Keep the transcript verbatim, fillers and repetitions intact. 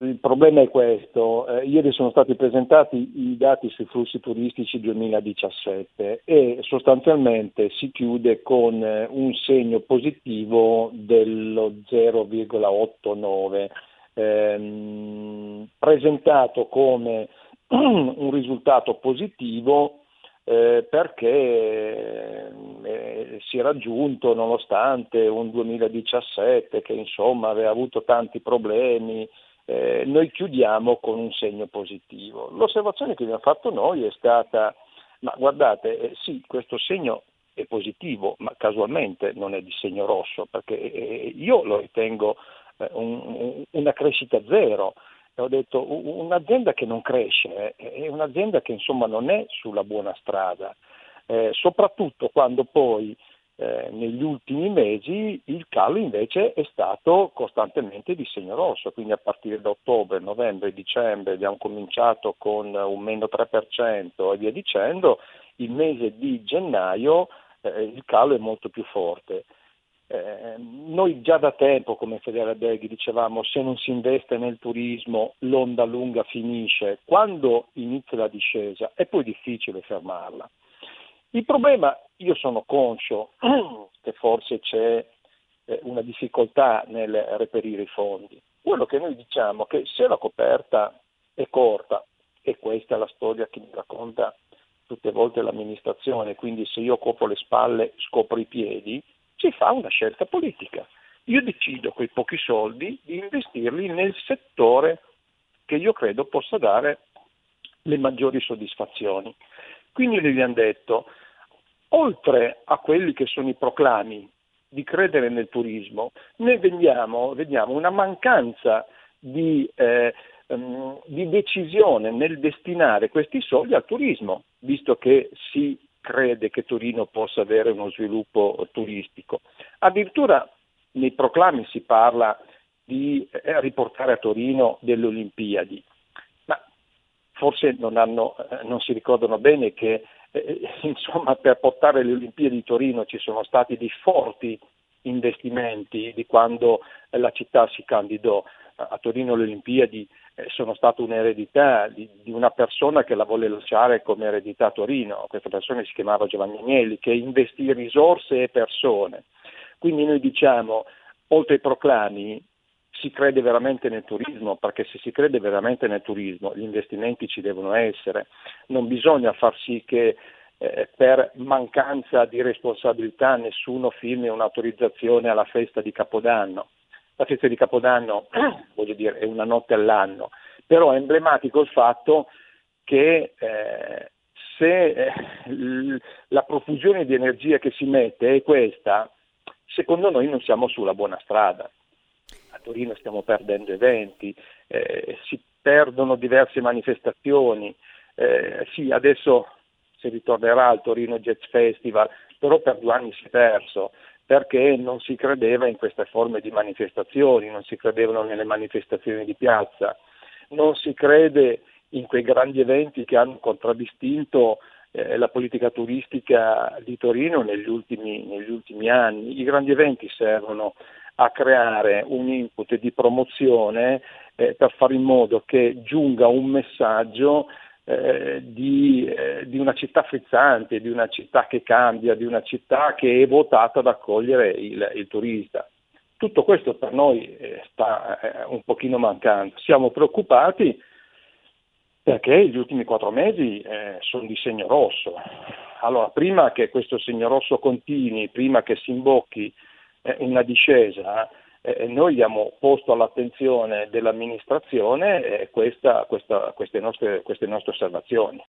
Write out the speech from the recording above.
il problema è questo, eh, ieri sono stati presentati i dati sui flussi turistici duemiladiciassette e sostanzialmente si chiude con eh, un segno positivo dello zero virgola ottantanove, ehm, presentato come un risultato positivo eh, perché eh, si è raggiunto nonostante un duemiladiciassette che insomma aveva avuto tanti problemi. Eh, noi chiudiamo con un segno positivo. L'osservazione che abbiamo fatto noi è stata, ma guardate, eh, sì, questo segno è positivo, ma casualmente non è di segno rosso, perché eh, io lo ritengo eh, un, una crescita zero. Ho detto, un'azienda che non cresce eh, è un'azienda che insomma non è sulla buona strada, eh, soprattutto quando poi eh, negli ultimi mesi il calo invece è stato costantemente di segno rosso, quindi a partire da ottobre, novembre, dicembre abbiamo cominciato con un meno tre per cento e via dicendo, il mese di gennaio eh, il calo è molto più forte. Eh, noi già da tempo come Federalberghi dicevamo se non si investe nel turismo l'onda lunga finisce, quando inizia la discesa è poi difficile fermarla. Il problema, io sono conscio che forse c'è eh, una difficoltà nel reperire i fondi. Quello che noi diciamo è che se la coperta è corta, e questa è la storia che mi racconta tutte le volte l'amministrazione, quindi se io copro le spalle scopro i piedi, si fa una scelta politica. Io decido quei pochi soldi di investirli nel settore che io credo possa dare le maggiori soddisfazioni. Quindi noi abbiamo detto, oltre a quelli che sono i proclami di credere nel turismo, noi vediamo, vediamo una mancanza di, eh, um, di decisione nel destinare questi soldi al turismo, visto che si crede che Torino possa avere uno sviluppo turistico. Addirittura nei proclami si parla di eh, riportare a Torino delle Olimpiadi, ma forse non, hanno, eh, non si ricordano bene che eh, insomma per portare le Olimpiadi di Torino ci sono stati dei forti investimenti di quando eh, la città si candidò. A Torino le Olimpiadi eh, sono state un'eredità di, di una persona che la volle lasciare come eredità a Torino. Questa persona si chiamava Giovanni Agnelli, che investì risorse e persone. Quindi noi diciamo, oltre ai proclami, si crede veramente nel turismo, perché se si crede veramente nel turismo gli investimenti ci devono essere. Non bisogna far sì che eh, per mancanza di responsabilità nessuno firmi un'autorizzazione alla festa di Capodanno. La festa di Capodanno, voglio dire, è una notte all'anno, però è emblematico il fatto che eh, se eh, l- la profusione di energia che si mette è questa, secondo noi non siamo sulla buona strada. A Torino stiamo perdendo eventi, eh, si perdono diverse manifestazioni, eh, sì, adesso si ritornerà al Torino Jazz Festival, però per due anni si è perso, perché non si credeva in queste forme di manifestazioni, non si credevano nelle manifestazioni di piazza, non si crede in quei grandi eventi che hanno contraddistinto eh, la politica turistica di Torino negli ultimi, negli ultimi anni. I grandi eventi servono a creare un input di promozione eh, per fare in modo che giunga un messaggio Eh, di, eh, di una città frizzante, di una città che cambia, di una città che è votata ad accogliere il, il turista. Tutto questo per noi eh, sta eh, un pochino mancando. Siamo preoccupati perché gli ultimi quattro mesi eh, sono di segno rosso. Allora, prima che questo segno rosso continui, prima che si imbocchi eh, una discesa, Eh, noi abbiamo posto all'attenzione dell'amministrazione eh, questa, questa, queste, nostre, queste nostre osservazioni.